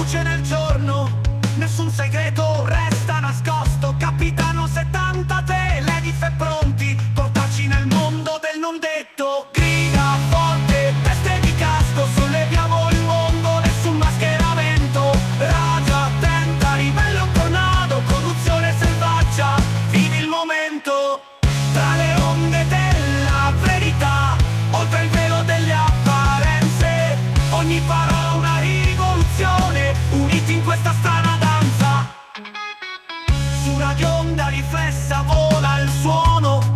luce nel giorno, nessun segreto resta nascosto. Capitano 73, l'Edif è pronti, portarci nel mondo del non detto. Grida forte, teste di casco, solleviamo il mondo, nessun mascheramento. Ragia attenta, ribello tornado, corruzione selvaggia, vivi il momento. Tra le onde della verità, oltre il velo delle apparenze, ogni parola una rivoluzione, uniti in questa strana danza. Su una bionda riflessa vola il suono,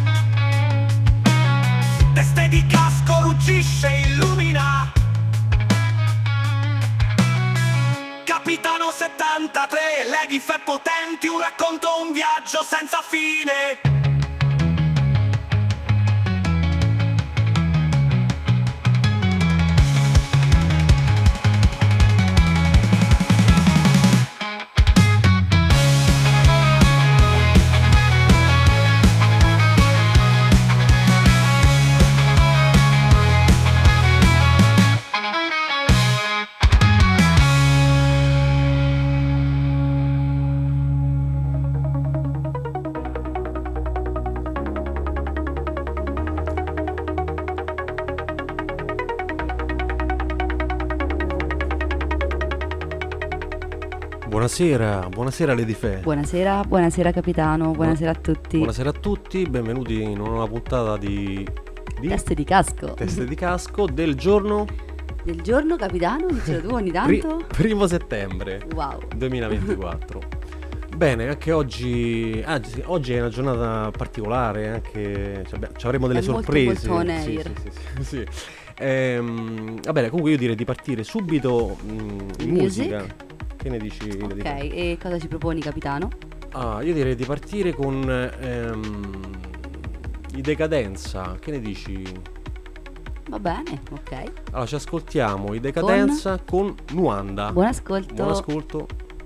teste di casco ruggisce, illumina. Capitano 73, l'Edif è potenti, un racconto, un viaggio senza fine. Buonasera Lady Fe. Buonasera capitano, buonasera a tutti. Buonasera a tutti, benvenuti in una nuova puntata di Teste di casco. Teste di casco del giorno capitano, dicelo tu ogni tanto. 1 settembre Wow 2024. Bene, anche oggi è una giornata particolare, anche ci avremo delle sorprese. Molto sì. Va bene, comunque io direi di partire subito in musica. Che ne dici? Ok, e cosa ci proponi capitano? Io direi di partire con i Decadenza. Che ne dici? Va bene, ok. Allora ci ascoltiamo i Decadenza con Nuanda. Buon ascolto. Buon ascolto.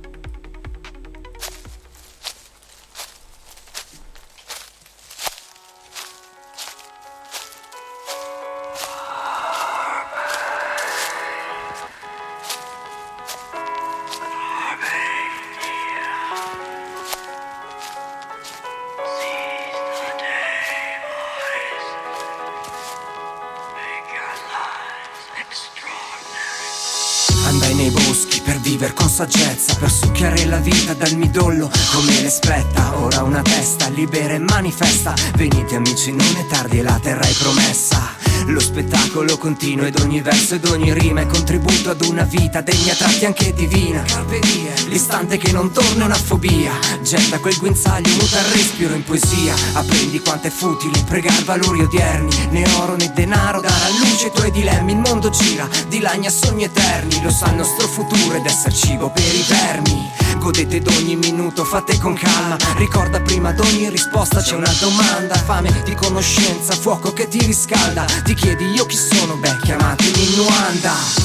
Andai nei boschi per viver con saggezza, per succhiare la vita dal midollo come le spetta. Ora una testa libera e manifesta. Venite amici, non è tardi e la terra è promessa. Lo spettacolo continua ed ogni verso ed ogni rima è contributo ad una vita degna, tratti anche divina. Carpe diem, l'istante che non torna è una fobia. Getta quel guinzaglio, muta il respiro in poesia. Apprendi quanto è futile pregar valori odierni. Né oro né denaro darà luce ai tuoi dilemmi. Il mondo gira, dilagna sogni eterni. Lo sa il nostro futuro ed esser cibo per i vermi. Godete d'ogni minuto, fate con calma. Ricorda prima d'ogni risposta c'è una domanda. Fame di conoscenza, fuoco che ti riscalda. Ti chiedi io chi sono? Beh, chiamatemi Nuanda.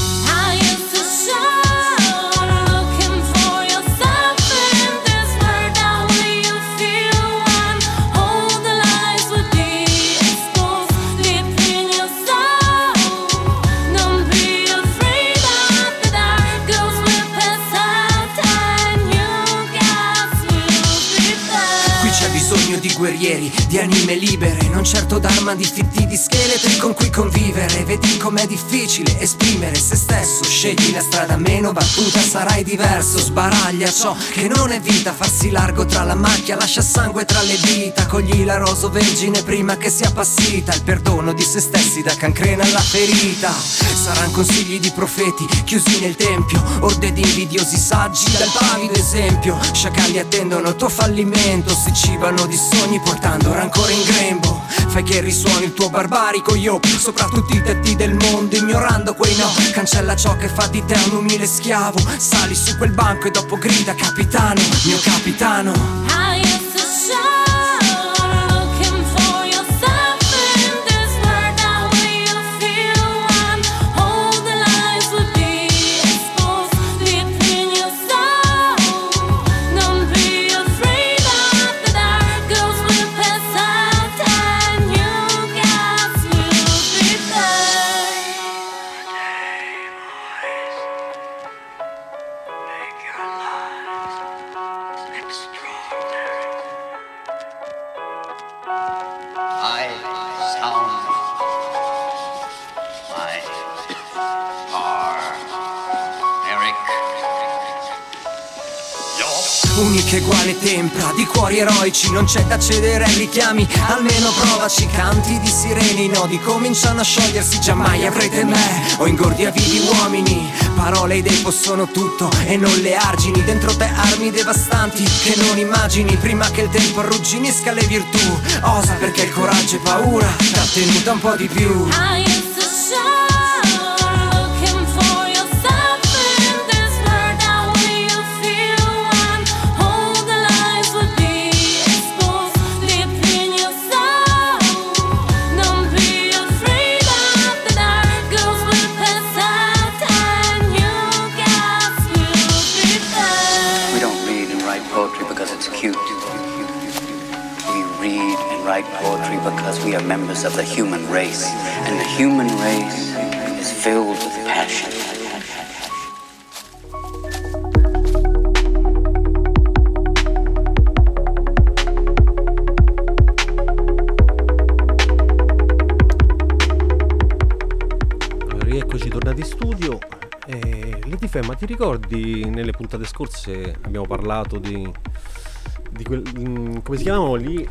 Di guerrieri, di anime libere, non certo d'arma, di fitti, di scheletri con cui convivere. Vedi com'è difficile esprimere se stesso. Scegli la strada meno battuta, sarai diverso. Sbaraglia ciò che non è vita, farsi largo tra la macchia, lascia sangue tra le dita. Cogli la roso vergine prima che sia appassita. Il perdono di se stessi da cancrena alla ferita. Saran consigli di profeti chiusi nel tempio, orde di invidiosi saggi dal pavido esempio. Sciacalli attendono il tuo fallimento, si cibano di sogni portando rancore in grembo. Fai che risuoni il tuo barbarico io sopra tutti i tetti del mondo, ignorando quei no. Cancella ciò che fa di te un umile schiavo. Sali su quel banco e dopo grida capitano, mio capitano. I used to shine, looking for yourself in this world. Now will you feel one? All the lies would be exposed deep in your soul. Don't be afraid of the dark, girls will pass out and you guys will be there. unica eguale tempra di cuori eroici. Non c'è da cedere ai richiami, almeno provaci. Canti di sirene, i nodi cominciano a sciogliersi. Già mai avrete me o ingordi a vivi uomini. Parole e idee possono tutto e non le argini. Dentro te armi devastanti che non immagini. Prima che il tempo arrugginisca le virtù, osa perché il coraggio e paura t'ha tenuta un po' di più. I used to shout, looking for yourself in this world. How will you feel when all the lies would be exposed deep in your soul? Don't be afraid of the dark. Girls will pass out and you guys will be there. We don't read and write poetry because it's cute. We read and write poetry because we are members of the human race. And the human race is filled with passion. Allora, rieccoci tornati in studio. Lady ma ti ricordi nelle puntate scorse abbiamo parlato di come si chiamano lì?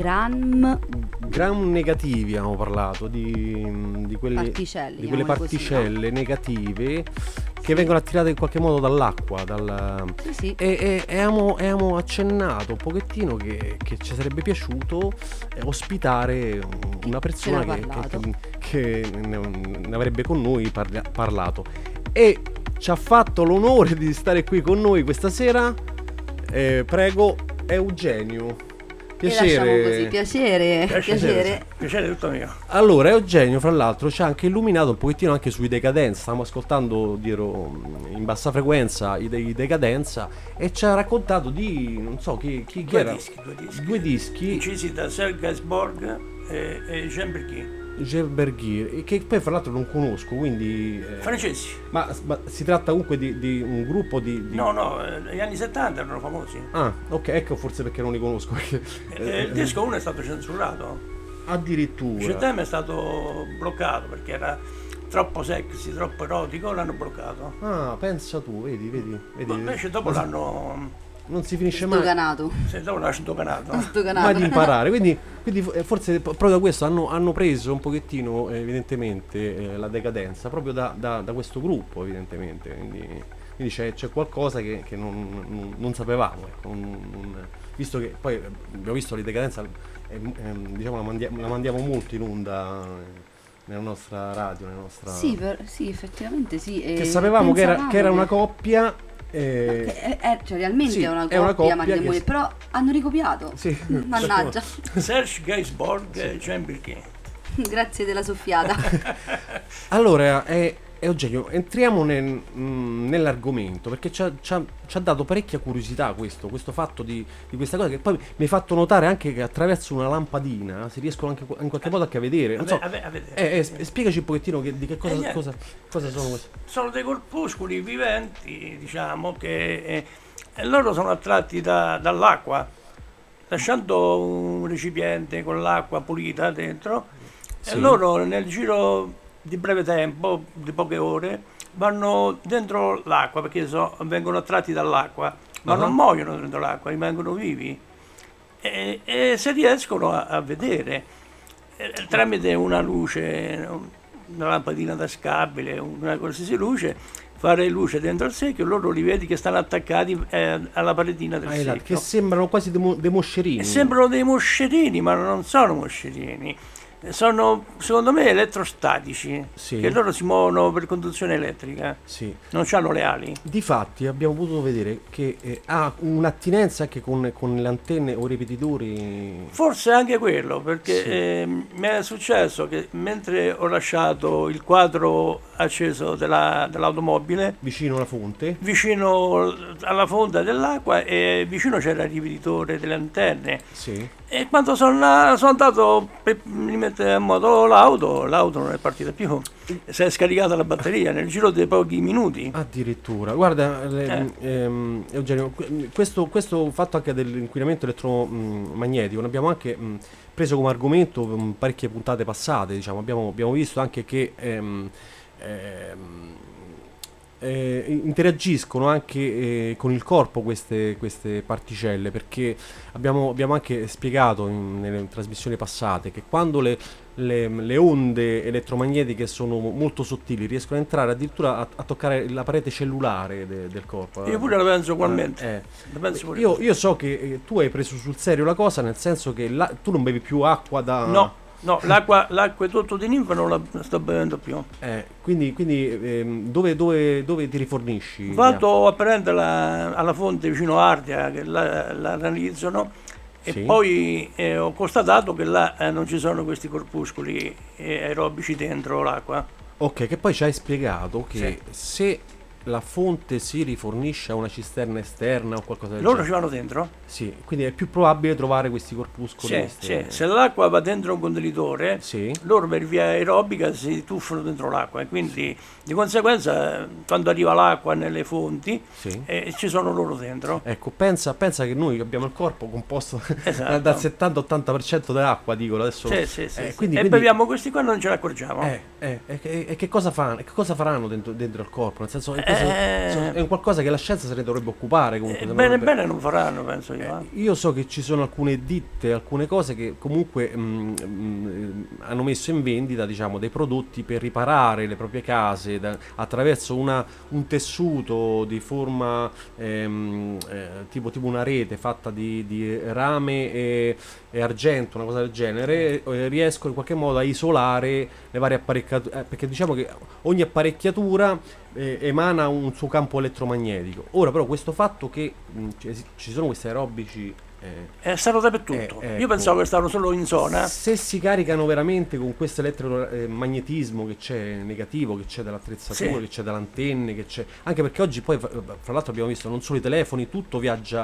Gram negativi abbiamo parlato di quelle Particelle, di quelle chiamiamole così, particelle negative che vengono attirate in qualche modo dall'acqua, Sì. e abbiamo accennato un pochettino che ci sarebbe piaciuto ospitare una persona Ne ho parlato. che ne avrebbe con noi parlato, e ci ha fatto l'onore di stare qui con noi questa sera. Prego, Eugenio. E lasciamo così, Piacere. piacere. Piacere tutto mio. Allora, Eugenio, fra l'altro, ci ha anche illuminato un pochettino anche sui Decadenza. Stavamo ascoltando in bassa frequenza i Decadenza, e ci ha raccontato di, non so chi Due era. dischi. Due dischi. Incisi da Sergei Gainsbourg e Jean Bergy. Gerberghi, che poi fra l'altro non conosco, quindi Francesi. ma si tratta comunque di un gruppo di... No, negli anni 70 erano famosi. Ah, ok, ecco, forse perché non li conosco. Perché, Il disco 1 è stato censurato. addirittura. Il tema è stato bloccato perché era troppo sexy, troppo erotico, l'hanno bloccato. Ah, pensa tu, vedi. Ma invece dopo l'hanno. Non si finisce mai. Sdoganato. Dopo l'hanno sdoganato. Mai di imparare, quindi forse proprio da questo hanno preso un pochettino evidentemente la decadenza proprio da questo gruppo, evidentemente, quindi c'è qualcosa che non sapevamo, ecco, visto che poi abbiamo visto la decadenza, diciamo la mandiamo molto in onda nella nostra radio, nella nostra... Sì, effettivamente sì. che sapevamo che era pensavamo una coppia. cioè realmente Sì, è una è una coppia, coppia Margherita, che- però hanno ricopiato. Sì. Mannaggia. Serge Gainsbourg e Jean Bergy. Grazie della soffiata. Allora, Eugenio, entriamo nell'argomento, perché ci ha dato parecchia curiosità questo fatto di questa cosa, che poi mi hai fatto notare anche che attraverso una lampadina si riescono anche in qualche modo anche a vedere. Non so, A vedere. spiegaci un pochettino di che cosa, niente. cosa sono questi. Sono dei corpuscoli viventi, diciamo, che loro sono attratti dall'acqua, lasciando un recipiente con l'acqua pulita dentro, Sì. e loro nel giro di breve tempo, di poche ore, vanno dentro l'acqua perché vengono attratti dall'acqua, ma non muoiono dentro l'acqua, rimangono vivi, e se riescono a vedere tramite una luce, una lampadina tascabile, una qualsiasi luce, fare luce dentro al secchio, loro li vedi che stanno attaccati alla paretina del Che secchio. sembrano quasi dei moscerini. E sembrano dei moscerini, ma non sono moscerini. Sono, secondo me, elettrostatici, Sì. che loro si muovono per conduzione elettrica, Sì. non hanno le ali. Difatti abbiamo potuto vedere che ha un'attinenza anche con le antenne o i ripetitori. Forse anche quello, perché Sì. mi è successo che mentre ho lasciato il quadro acceso dell'automobile, Vicino alla fonte. vicino alla fonte dell'acqua, e vicino c'era il ripetitore delle antenne. Sì. E quando sono andato per rimettere a moto l'auto non è partita più, si è scaricata la batteria nel giro di pochi minuti. Addirittura, guarda, Eugenio, questo fatto anche dell'inquinamento elettromagnetico l'abbiamo anche preso come argomento parecchie puntate passate, diciamo. Abbiamo visto anche che interagiscono anche con il corpo queste particelle, perché abbiamo anche spiegato nelle trasmissioni passate che quando le onde elettromagnetiche sono molto sottili riescono a entrare addirittura a toccare la parete cellulare del corpo. Io pure la penso ugualmente. La penso pure Io so che tu hai preso sul serio la cosa, nel senso che tu non bevi più acqua da... No, l'acquedotto di Ninfa non la sto bevendo più. Quindi dove ti rifornisci? Vado a prenderla alla fonte vicino a Ardea, che la realizzano, e Sì. poi ho constatato che là non ci sono questi corpuscoli aerobici dentro l'acqua. Ok, che poi ci hai spiegato che Sì. se la fonte si rifornisce a una cisterna esterna o qualcosa del Loro genere. ci vanno dentro? Sì, quindi è più probabile trovare questi corpuscoli. Sì. Se l'acqua va dentro un contenitore, Sì. loro per via aerobica si tuffano dentro l'acqua, e quindi di conseguenza quando arriva l'acqua nelle fonti Sì. ci sono loro dentro. Ecco, pensa che noi abbiamo il corpo composto Esatto. dal 70-80% dell'acqua, dico adesso. Sì. Quindi, Beviamo questi qua e non ce ne accorgiamo. e che cosa fanno? Che cosa faranno dentro il corpo? Nel senso, è un qualcosa che la scienza se ne dovrebbe occupare comunque. Bene non faranno, penso io. Io so che ci sono alcune ditte, alcune cose che comunque hanno messo in vendita, diciamo, dei prodotti per riparare le proprie case attraverso un tessuto di forma tipo una rete fatta di rame e argento, una cosa del genere. Riescono in qualche modo a isolare le varie apparecchiature, perché diciamo che ogni apparecchiatura emana un suo campo elettromagnetico. Ora però questo fatto che ci sono questi aerobici Stanno dappertutto. ecco. Io pensavo che stavano solo in zona. se si caricano veramente con questo elettromagnetismo che c'è negativo, che c'è dall'attrezzatura, Sì. che c'è dalle antenne, che c'è anche perché oggi poi fra l'altro abbiamo visto non solo i telefoni, tutto viaggia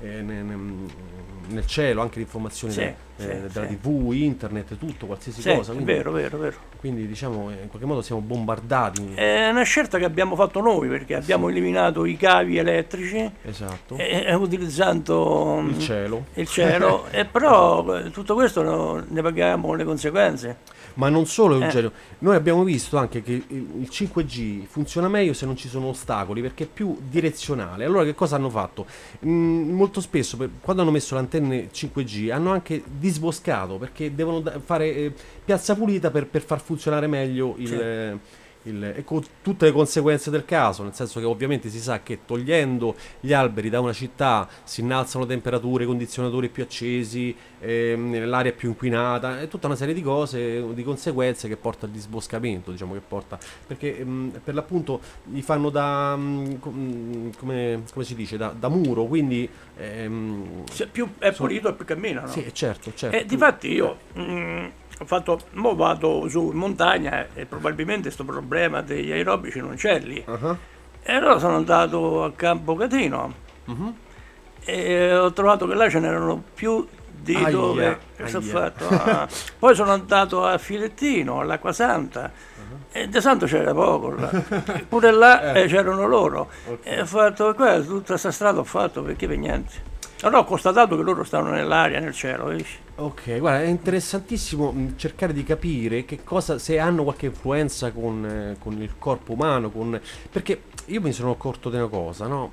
nel cielo, anche le informazioni Sì, della sì. TV, internet, tutto, qualsiasi Sì, cosa. è Quindi, vero. quindi diciamo in qualche modo siamo bombardati. È una scelta che abbiamo fatto noi, perché abbiamo eliminato i cavi elettrici Esatto. utilizzando Il cielo. e però tutto questo ne paghiamo le conseguenze. Ma non solo, Eugenio, noi abbiamo visto anche che il 5G funziona meglio se non ci sono ostacoli, perché è più direzionale. Allora che cosa hanno fatto? Molto spesso, quando hanno messo le antenne 5G, hanno anche disboscato, perché devono fare piazza pulita per far funzionare meglio e con tutte le conseguenze del caso, nel senso che ovviamente si sa che togliendo gli alberi da una città si innalzano temperature, condizionatori più accesi, l'aria è più inquinata, e tutta una serie di cose, di conseguenze che porta al disboscamento, diciamo, che porta, perché per l'appunto li fanno da come si dice, da muro, quindi Se più è pulito e più camminano. sì, certo. E difatti io mo vado su in montagna e probabilmente questo problema degli aerobici non c'è lì. Ah, E allora sono andato a Campo Catino e ho trovato che là ce n'erano più di Aia, dove aia. sono fatto. Poi sono andato a Filettino, all'Acqua Santa, e De Santo c'era poco là. Pure là c'erano loro. E ho fatto qua, tutta questa strada ho fatto perché per niente. Allora ho constatato che loro stanno nell'aria, nel cielo, capisci? ok, guarda, è interessantissimo cercare di capire che cosa, se hanno qualche influenza con il corpo umano, perché io mi sono accorto di una cosa, no?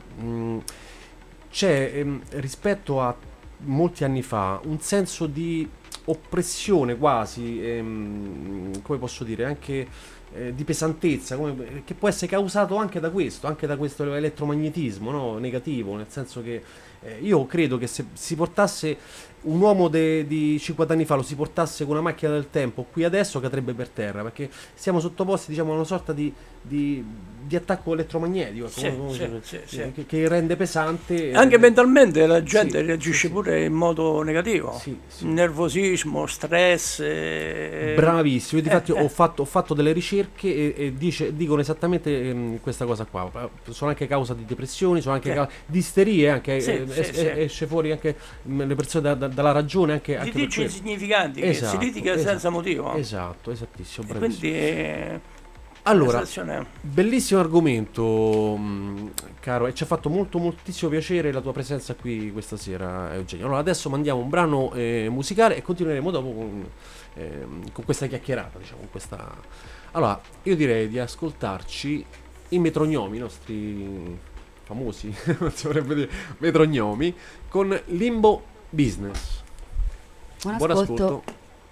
C'è rispetto a molti anni fa un senso di oppressione quasi, come posso dire, anche di pesantezza, che può essere causato anche da questo elettromagnetismo, no? Negativo, nel senso che io credo che se si portasse un uomo di 50 anni fa, lo si portasse con una macchina del tempo qui adesso, cadrebbe per terra, perché siamo sottoposti, diciamo, a una sorta di attacco elettromagnetico, Sì. che rende pesante. Anche mentalmente la gente sì, reagisce sì. pure in modo negativo. Sì. Nervosismo, stress. Bravissimo, difatti ho fatto delle ricerche e dicono esattamente questa cosa qua. Sono anche causa di depressioni, sono anche causa di isterie, anche Sì. esce fuori anche le persone dalla ragione, anche per Litigio quello. insignificanti, Esatto, che si litiga esatto, senza motivo. Esatto, esattissimo, E bravissimo. quindi Allora, la situazione- bellissimo argomento, caro, e ci ha fatto moltissimo piacere la tua presenza qui questa sera, Eugenio. Allora, adesso mandiamo un brano musicale e continueremo dopo con questa chiacchierata, diciamo, con questa... Allora, io direi di ascoltarci i metrognomi, i nostri famosi, non si vorrebbe dire, metrognomi, con Limbo Business. Buon ascolto.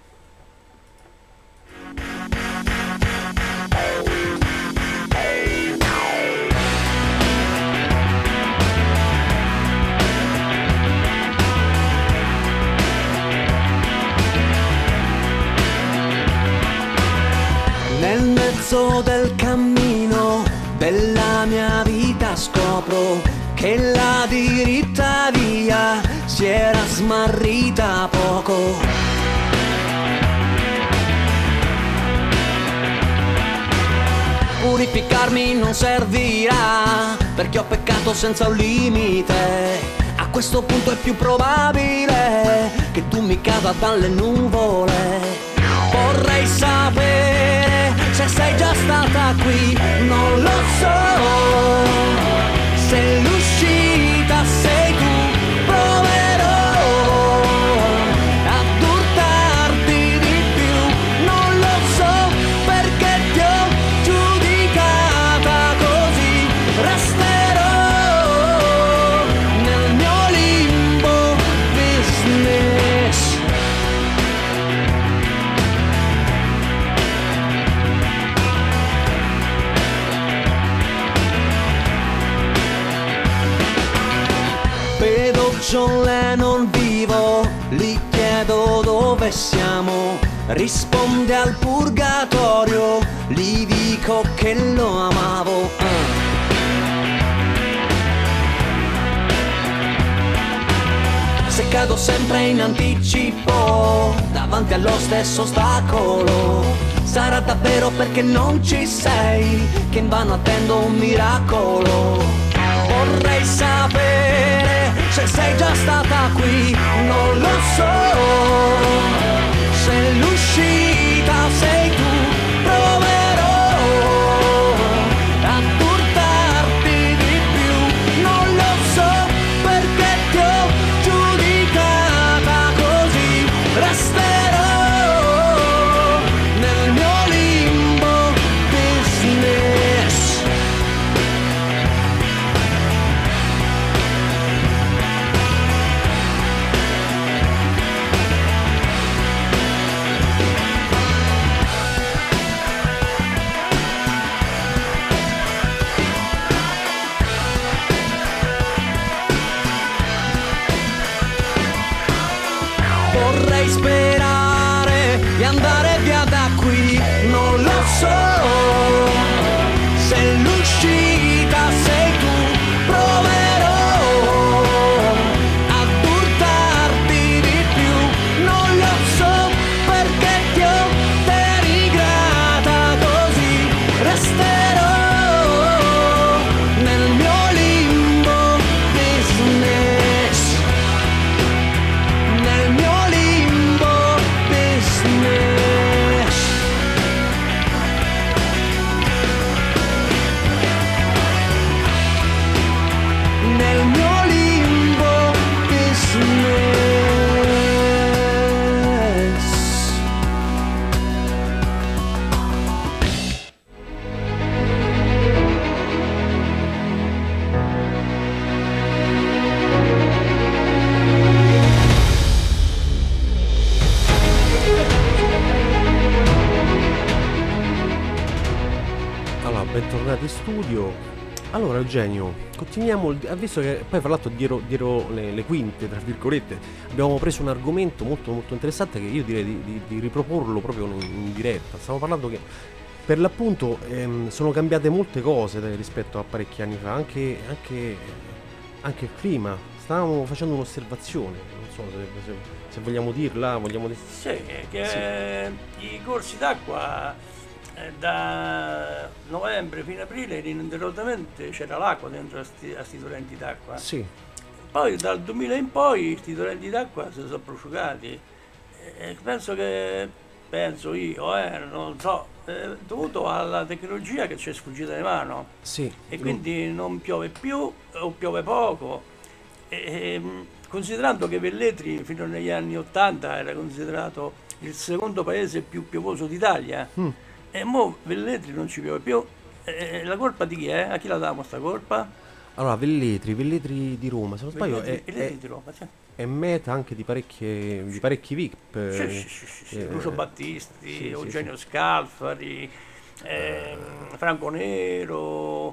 Nel mezzo del cammino della mia vita scopro che la diritta via si era smarrita poco. Purificarmi non servirà, perché ho peccato senza un limite. A questo punto è più probabile che tu mi cada dalle nuvole. Vorrei sapere se sei già stata qui, non lo so. Se l'uscita sei tu, proverò ad urtarti di più. Non lo so perché ti ho giudicata così. Resterò nel mio limbo business. Vedo John Lennon vivo, gli chiedo dove siamo. Risponde al purgatorio, gli dico che lo amavo. Se cado sempre in anticipo, davanti allo stesso ostacolo, sarà davvero perché non ci sei, che invano attendo un miracolo. Vorrei sapere se sei già stata qui, non lo so. Se l'uscita sei tu, proverò ad urtarti di più. Non lo so perché ti ho giudicata così. Resterò nel mio limbo business. Vorrei sperare di andare via da qui, non lo so. Se l'uscita sei tu, proverò ad urtarti di più. Non lo so perché ti ho denigrata così. Resterò nel mio limbo business. Nel mio limbo business. Nel mio limbo business. Allora, bentornati in studio. Allora, Eugenio, continuiamo. Visto che poi, fra l'altro, dietro le quinte, tra virgolette, abbiamo preso un argomento molto molto interessante che io direi di riproporlo proprio in diretta. Stiamo parlando che per l'appunto sono cambiate molte cose rispetto a parecchi anni fa, anche il clima. Stavamo facendo un'osservazione, non so se vogliamo dirla, Sì, che i corsi d'acqua da novembre fino a aprile ininterrottamente c'era l'acqua dentro a sti torrenti d'acqua. Sì. Poi dal 2000 in poi questi torrenti d'acqua si sono prosciugati. Penso io, non so, dovuto alla tecnologia che ci è sfuggita di mano. Sì. E quindi non piove più o piove poco. Considerando che Velletri fino negli anni 80 era considerato il secondo paese più piovoso d'Italia, e mo Velletri non ci piove più, La colpa di chi è? A chi la diamo sta colpa? Allora, Velletri di Roma, se non sbaglio Velletri di Roma, sì. è meta anche di parecchi VIP. Sì. Lucio Battisti, sì, Eugenio Scalfari, Franco Nero.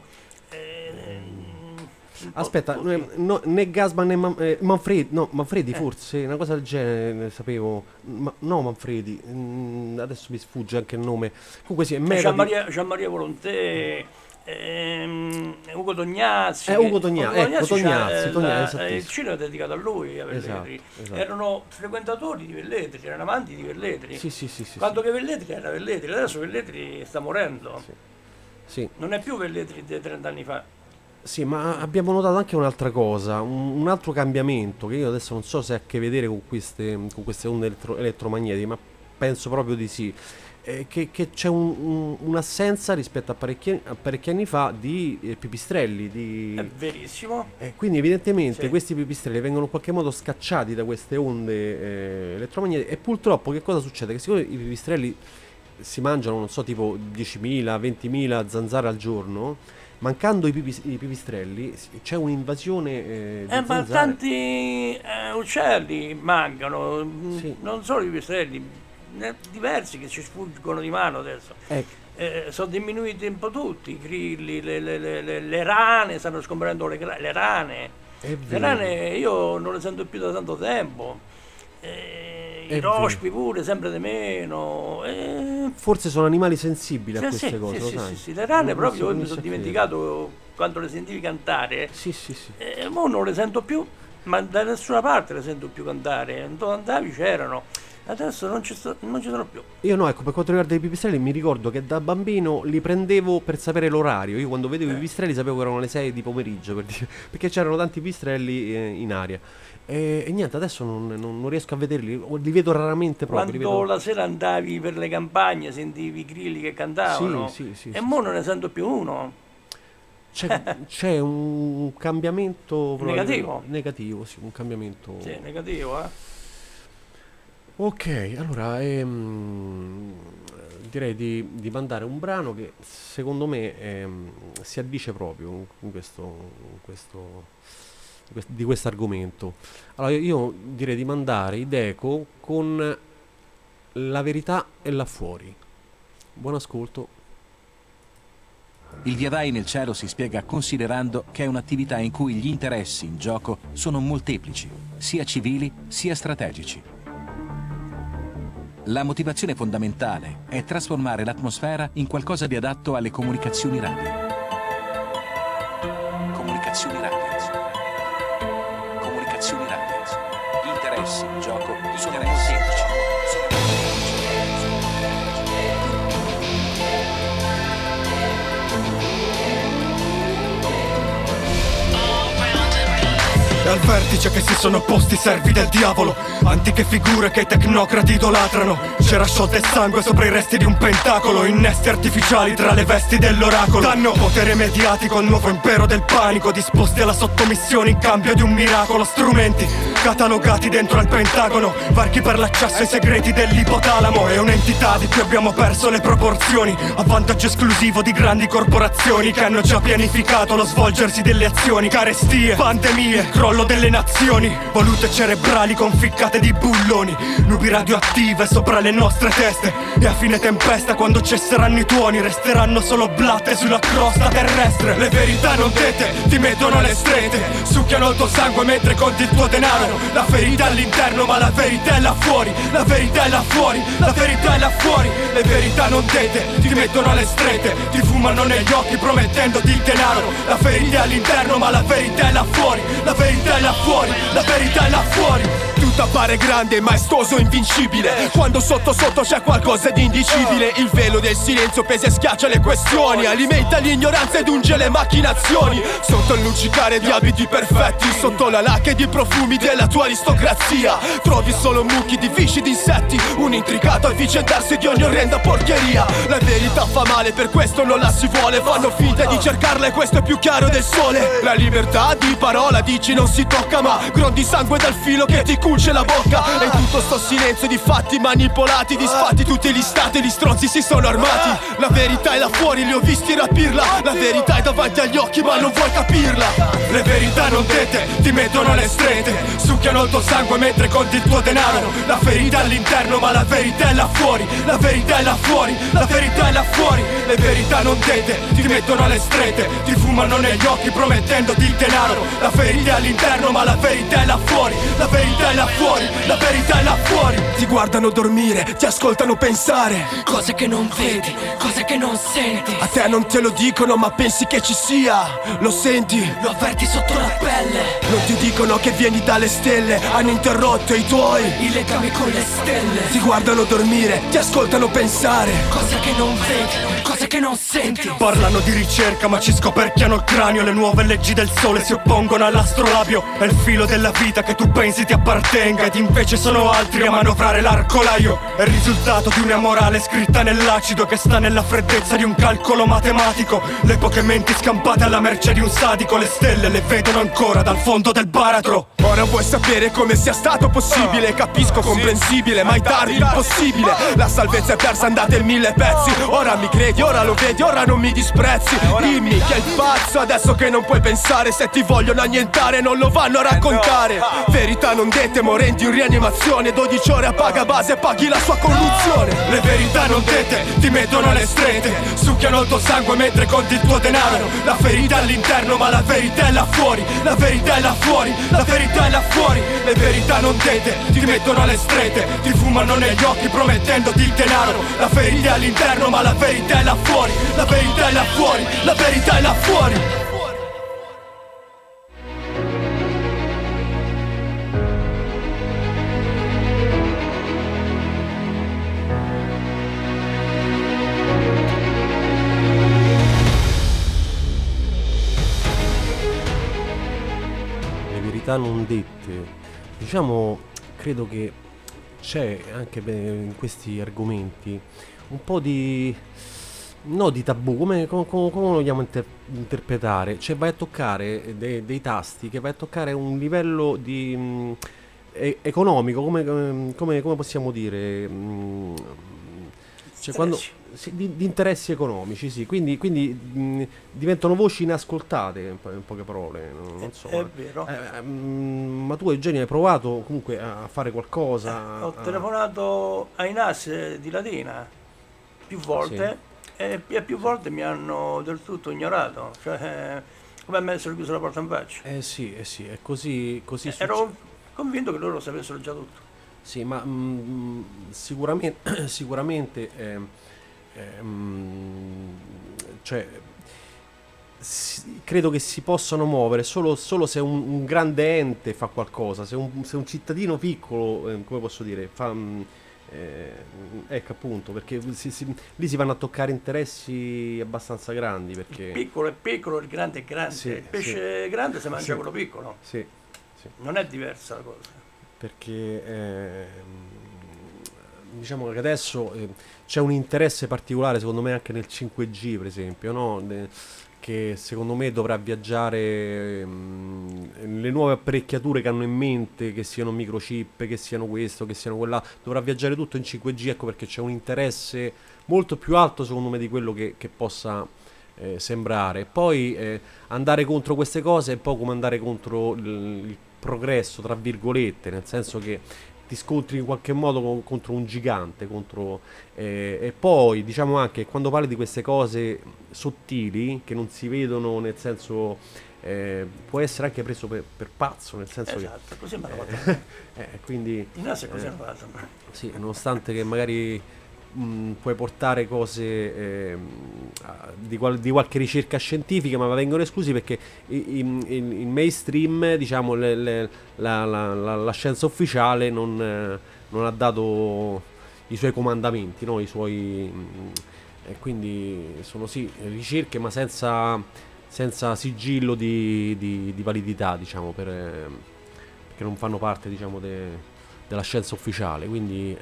Aspetta, né Gasman né Manfredi forse, una cosa del genere, sapevo. No, Manfredi, adesso mi sfugge anche il nome. Comunque sì, è meta Gianmaria Volontè, Ugo Tognazzi. Ugo Tognazzi, il cinema è dedicato a lui, a Velletri. Esatto. Erano frequentatori di Velletri, erano amanti di Velletri. Sì. Quando che Velletri era Velletri, adesso Velletri sta morendo. Sì. Non è più Velletri di 30 anni fa. Sì, ma abbiamo notato anche un'altra cosa, un altro cambiamento che io adesso non so se ha a che vedere con queste onde elettromagnetiche, ma penso proprio di sì. Che c'è un'assenza rispetto a parecchi anni fa di pipistrelli. È verissimo. Quindi evidentemente Sì. questi pipistrelli vengono in qualche modo scacciati da queste onde elettromagnetiche, e purtroppo che cosa succede? Che siccome i pipistrelli si mangiano, non so, tipo 10.000, 20.000 zanzare al giorno, mancando i pipistrelli c'è un'invasione di Ma zanzare. tanti uccelli mancano, Sì. non solo i pipistrelli, diversi che ci sfuggono di mano adesso. Sono diminuiti un po' tutti, i grilli, le rane, stanno scomparendo le rane. È Le vero. rane io non le sento più da tanto tempo. I rospi pure, sempre di meno. Forse sono animali sensibili a Sì, queste sì, cose, lo sai? sì, le rane Non proprio, si- io mi non sono si dimenticato quando le sentivi cantare. Sì. Mo non le sento più, ma da nessuna parte le sento più cantare. Dove andavi c'erano, adesso non ci sono più. Io no, ecco, per quanto riguarda i pipistrelli mi ricordo che da bambino li prendevo per sapere l'orario. Io quando vedevo i pipistrelli sapevo che erano le 6 di pomeriggio, per dire, perché c'erano tanti pipistrelli in aria. E niente, adesso non riesco a vederli, li vedo raramente proprio. li Quando vedo... la sera andavi per le campagne sentivi i grilli che cantavano. Sì, E mo non ne sento più uno. C'è un cambiamento Negativo? Negativo, sì, un cambiamento. Sì, negativo, Ok, allora direi di mandare un brano che secondo me si addice proprio di questo argomento. Allora io direi di mandare i Deco con La verità è là fuori. Buon ascolto. Il via vai nel cielo si spiega considerando che è un'attività in cui gli interessi in gioco sono molteplici, sia civili sia strategici. La motivazione fondamentale è trasformare l'atmosfera in qualcosa di adatto alle comunicazioni radio. Comunicazioni radio. Comunicazioni radio. Gli interessi in gioco sono molteplici. E al vertice che si sono opposti i servi del diavolo, antiche figure che i tecnocrati idolatrano. C'era sciolta e sangue sopra i resti di un pentacolo, innesti artificiali tra le vesti dell'oracolo. Danno potere mediatico al nuovo impero del panico, disposti alla sottomissione in cambio di un miracolo. Strumenti catalogati dentro al Pentagono, varchi per l'accesso ai segreti dell'ipotalamo. È un'entità di cui abbiamo perso le proporzioni, a vantaggio esclusivo di grandi corporazioni che hanno già pianificato lo svolgersi delle azioni. Carestie, pandemie, crollo delle nazioni, volute cerebrali conficcate di bulloni, nubi radioattive sopra le nostre teste. E a fine tempesta, quando cesseranno i tuoni, resteranno solo blatte sulla crosta terrestre. Le verità non dette ti mettono alle strette, succhiano il tuo sangue mentre conti il tuo denaro. La verità è all'interno ma la verità è là fuori. La verità è là fuori, la verità è là fuori. Le verità non dette ti mettono alle strette, ti fumano negli occhi promettendoti il denaro. La verità è all'interno ma la verità è là fuori. La verità è là fuori, la verità è là fuori. Tutto appare grande, maestoso, invincibile, quando sotto sotto c'è qualcosa di indicibile. Il velo del silenzio pesa e schiaccia le questioni, alimenta l'ignoranza ed unge le macchinazioni. Sotto il luccicare di abiti perfetti, sotto la lacca di profumi della tua aristocrazia, trovi solo mucchi di fisci di insetti, un intricato avvicendarsi di ogni orrenda porcheria. La verità fa male, per questo non la si vuole, fanno finta di cercarla e questo è più chiaro del sole. La libertà di parola dici non si tocca, ma grondi sangue dal filo che ti cuce la bocca. E in tutto sto silenzio di fatti manipolati, disfatti tutti gli stati, gli stronzi si sono armati. La verità è là fuori, li ho visti rapirla. La verità è davanti agli occhi ma non vuoi capirla. Le verità non dette ti mettono alle strette, succhiano il tuo sangue mentre conti il tuo denaro. La verità è all'interno ma la verità è là fuori. La verità è là fuori, la verità è là fuori. Le verità non dette ti mettono alle strette, ti fumano negli occhi promettendoti il denaro. La verità è all'interno ma la verità è là fuori. La verità è là fuori, la verità è là fuori. Ti guardano dormire, ti ascoltano pensare, Cose che non vedi, cose che non senti. a te non te lo dicono ma pensi che ci sia. Lo senti, Lo avverti sotto la pelle. non ti dicono che vieni dalle stelle. Hanno interrotto i tuoi, I legami con le stelle. ti guardano dormire, ti ascoltano pensare. Cose che non vedi, cose che non senti. Parlano di ricerca ma ci scoperchiano il cranio. Le nuove leggi del sole si oppongono all'astrolabio. È il filo della vita che tu pensi ti appartenga, ed invece sono altri a manovrare l'arcolaio. È il risultato di una morale scritta nell'acido che sta nella freddezza di un calcolo matematico. Le poche menti scampate alla merce di un sadico, le stelle le vedono ancora dal fondo del baratro. Ora vuoi sapere come sia stato possibile? Capisco, comprensibile, mai tardi, impossibile. La salvezza è persa, andate in 1000 pezzi. Ora mi credi, ora lo vedi, ora non mi disprezzi. Dimmi che è il pazzo adesso che non puoi pensare. Se ti vogliono annientare non lo vanno a raccontare. Verità non dette, morenti in rianimazione. 12 ore a paga base e paghi la sua corruzione. Le verità non dette ti mettono alle strette, succhiano il tuo sangue mentre conti il tuo denaro. La verità è all'interno ma la verità è là fuori. La verità è là fuori, la verità è là fuori. Le verità non dette ti mettono alle strette, ti fumano negli occhi promettendoti il denaro. La verità è all'interno ma la verità è là fuori. La verità è là fuori, la verità è là fuori. Le verità non dette, diciamo, credo che c'è anche in questi argomenti un po' di no di tabù, come lo vogliamo interpretare, cioè vai a toccare dei tasti che vai a toccare un livello di economico, come possiamo dire, cioè quando di interessi economici, sì, quindi diventano voci inascoltate, in poche parole, non so. È vero. Ma tu, Eugenio, hai provato comunque a fare qualcosa? Ho telefonato ai NAS di Latina più volte e più volte mi hanno del tutto ignorato, cioè come me essere chiuso la porta in faccia. Sì, è così Ero convinto che loro sapessero già tutto. Sì, ma sicuramente cioè, credo che si possano muovere solo se un grande ente fa qualcosa, se un cittadino piccolo, come posso dire, fa ecco, appunto, perché lì si vanno a toccare interessi abbastanza grandi, perché Piccolo è piccolo, il grande è grande. Sì, il pesce grande si mangia Sì. quello piccolo. sì, Non è diversa la cosa. perché diciamo che adesso c'è un interesse particolare, secondo me, anche nel 5G, per esempio, no? Che secondo me dovrà viaggiare, le nuove apparecchiature che hanno in mente, che siano microchip, che siano questo, che siano quella, dovrà viaggiare tutto in 5G, ecco perché c'è un interesse molto più alto, secondo me, di quello che possa sembrare. Poi andare contro queste cose è un po' come andare contro il progresso, tra virgolette, nel senso che ti scontri in qualche modo contro un gigante, e poi diciamo anche quando parli di queste cose sottili che non si vedono, nel senso può essere anche preso per pazzo, nel senso Esatto, così mi hanno fatto. quindi I NAS è così hanno fatto. sì, nonostante che magari puoi portare cose di qualche ricerca scientifica, ma vengono esclusi perché il mainstream, diciamo, la scienza ufficiale non ha dato i suoi comandamenti, no? I suoi, e quindi sono sì ricerche, ma senza sigillo di validità, diciamo, perché non fanno parte, diciamo, della scienza ufficiale, quindi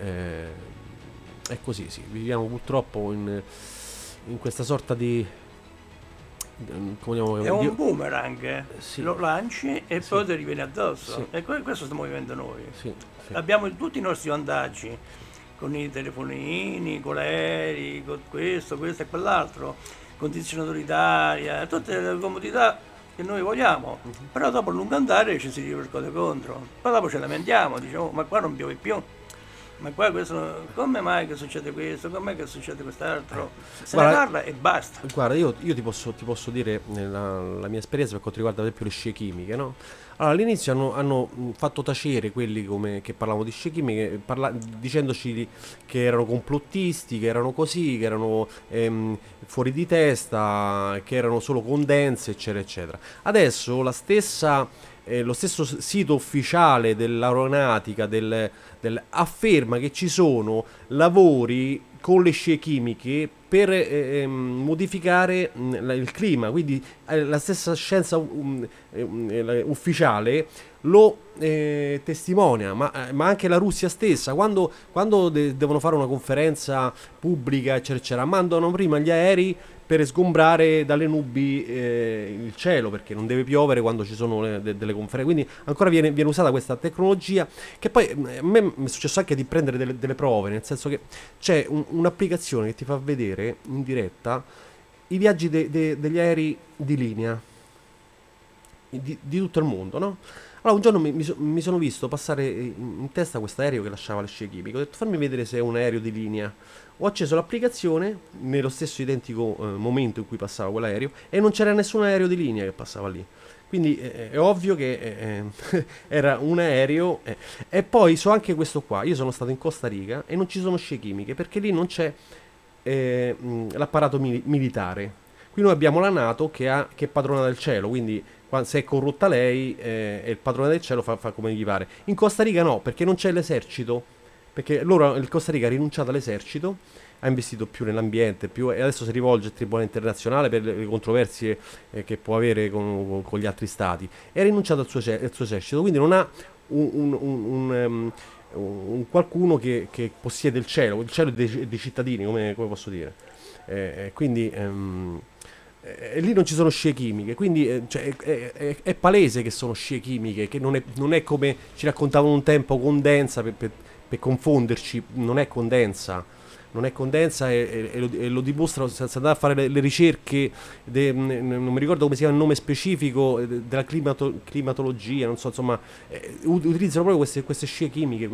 è così, sì, viviamo purtroppo in questa sorta di come diamo, È un boomerang, Sì. lo lanci e Sì. poi ti riviene addosso. Sì. E questo stiamo vivendo noi. Sì, sì. Abbiamo tutti i nostri vantaggi, con i telefonini, con gli aerei, con questo e quell'altro, condizionatori d'aria, tutte le comodità che noi vogliamo. Però dopo a lungo andare ci si ripercuote contro. Poi dopo ci lamentiamo, diciamo, ma qua non piove più. Ma qua questo, come mai che succede questo? Come mai che succede quest'altro? Se ne Guarda- parla e basta. Guarda, io ti posso dire la mia esperienza per quanto riguarda per esempio le scie chimiche, no? Allora, all'inizio hanno fatto tacere quelli che parlavano di scie chimiche, dicendoci che erano complottisti, che erano così, che erano fuori di testa, che erano solo condense, eccetera, eccetera. Adesso lo stesso sito ufficiale dell'aeronautica afferma che ci sono lavori con le scie chimiche per modificare il clima, quindi la stessa scienza ufficiale lo testimonia, ma anche la Russia stessa, quando devono fare una conferenza pubblica, eccetera, eccetera, mandano prima gli aerei per sgombrare dalle nubi il cielo, perché non deve piovere quando ci sono delle conferenze. Quindi ancora viene usata questa tecnologia, che poi a me è successo anche di prendere delle prove, nel senso che c'è un'applicazione che ti fa vedere in diretta i viaggi degli aerei di linea di tutto il mondo, no? Allora un giorno mi sono visto passare in testa questo aereo che lasciava le scie chimiche. Ho detto fammi vedere se è un aereo di linea. Ho acceso l'applicazione nello stesso identico momento in cui passava quell'aereo e non c'era nessun aereo di linea che passava lì. Quindi è ovvio che era un aereo. E poi so anche questo qua. Io sono stato in Costa Rica e non ci sono scie chimiche perché lì non c'è l'apparato militare. Qui noi abbiamo la NATO che è padrona del cielo, quindi se è corrotta lei e il padrone del cielo fa come gli pare. In Costa Rica no, perché non c'è l'esercito, perché il Costa Rica ha rinunciato all'esercito, ha investito più nell'ambiente, e adesso si rivolge al Tribunale Internazionale per le controversie che può avere con gli altri stati, e ha rinunciato al suo esercito, quindi non ha un qualcuno che possiede il cielo è dei cittadini, come posso dire, quindi e lì non ci sono scie chimiche, quindi cioè, è palese che sono scie chimiche, che non è come ci raccontavano un tempo condensa per confonderci. Non è condensa e lo dimostra senza andare a fare le ricerche non mi ricordo come si chiama il nome specifico della climatologia, non so, insomma, utilizzano proprio queste scie chimiche,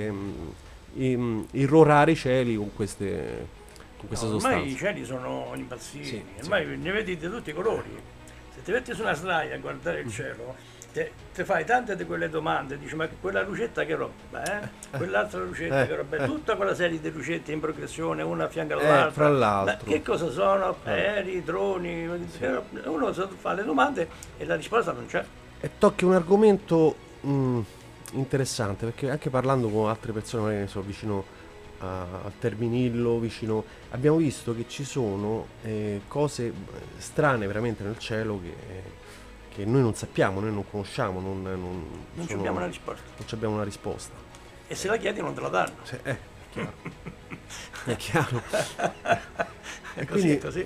irrorare i cieli con queste sostanze. Ormai i cieli sono impazziti, Sì, ormai ne vedi di tutti i colori. Se ti metti su una slide a guardare il cielo, ti fai tante di quelle domande, dici ma quella lucetta che roba è? Quell'altra lucetta che roba è? Tutta quella serie di lucette in progressione, una a fianco all'altra. Fra l'altro. Ma che cosa sono? Aerei, droni? Uno fa le domande e la risposta non c'è. E tocchi un argomento interessante, perché anche parlando con altre persone, magari ne so, vicino al Terminillo, abbiamo visto che ci sono cose strane veramente nel cielo che noi non sappiamo, noi non conosciamo, non abbiamo una risposta. Non ci abbiamo una risposta. E se la chiedi non te la danno. Chiaro. È chiaro. È così, è così.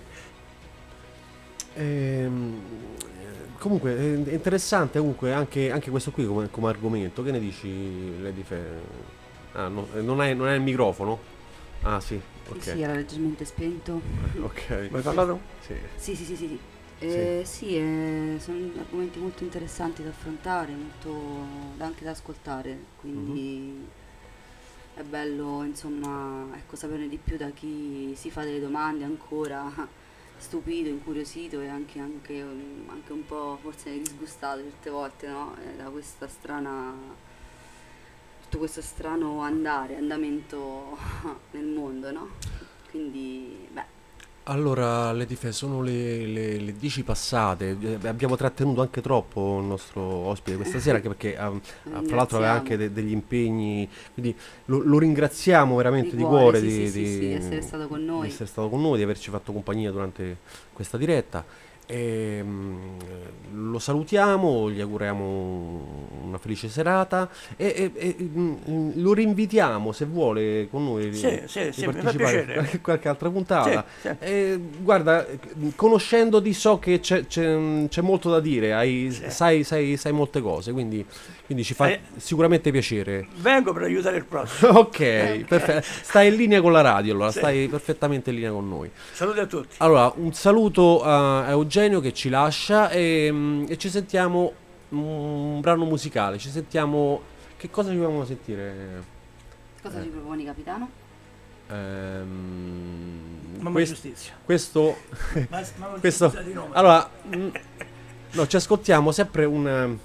Comunque è interessante comunque anche questo qui come argomento. Che ne dici, Lady Fe? No, non è il microfono? Ah sì, ok. Sì, era leggermente spento. Ok. Vuoi parlato? Sì. Sì. Sono argomenti molto interessanti da affrontare, molto anche da ascoltare, quindi è bello, insomma, ecco, saperne di più da chi si fa delle domande ancora, stupito, incuriosito e anche un po' forse disgustato certe volte, no? Da questa tutto questo strano andamento nel mondo, no? Quindi, Allora, Lady Fe, sono le 10 passate. Abbiamo trattenuto anche troppo il nostro ospite questa sera, anche perché fra l'altro aveva anche degli impegni, quindi lo ringraziamo veramente di cuore di essere stato con noi. Di essere stato con noi, di averci fatto compagnia durante questa diretta. Lo salutiamo, gli auguriamo una felice serata e lo rinvitiamo se vuole con noi Sì, di mi fa partecipare piacere. a qualche altra puntata. Sì. Guarda, conoscendoti so che c'è molto da dire, sai molte cose, quindi ci fa sicuramente piacere. Vengo per aiutare il prossimo. Ok, perfetto. Stai in linea con la radio, allora Sì. stai perfettamente in linea con noi. Saluti a tutti. Allora, un saluto a Eugenio che ci lascia e ci sentiamo un brano musicale. Ci sentiamo. Che cosa ci vogliamo sentire? Cosa ci proponi, capitano? Mamma giustizia. Questo. Mamma questo. giustizia di nome. Allora, no, ci ascoltiamo sempre una